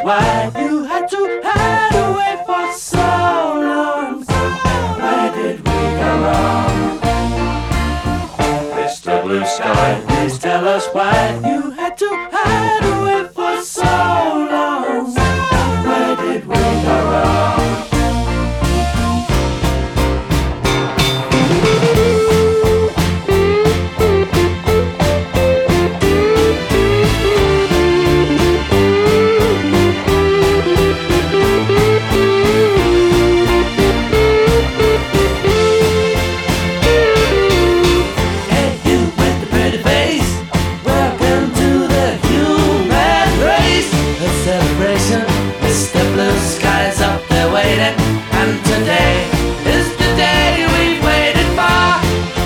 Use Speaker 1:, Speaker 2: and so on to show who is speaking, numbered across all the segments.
Speaker 1: why you had to hide away for so long. Where did we go wrong? Mr. Blue Sky, please tell us why you had to hide away for so long. Where did we go wrong? Mr. Blue Sky's up there waiting, and today is the day we've waited for.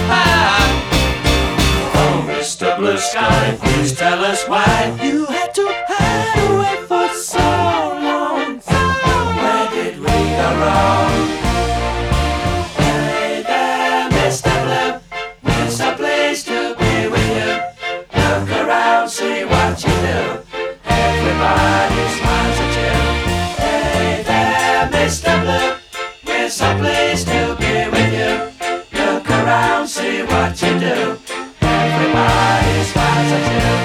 Speaker 1: Oh, Mr. Blue Sky, please tell us why you had to hide away for so long. Where did we go wrong? Hey there, Mr. Blue, it's a place to be with you. Look around, see what you do. Everybody smiles at you. Hey there, Mr. Blue, it's a place to be with you. Look around, see what you do. Everybody smiles at you.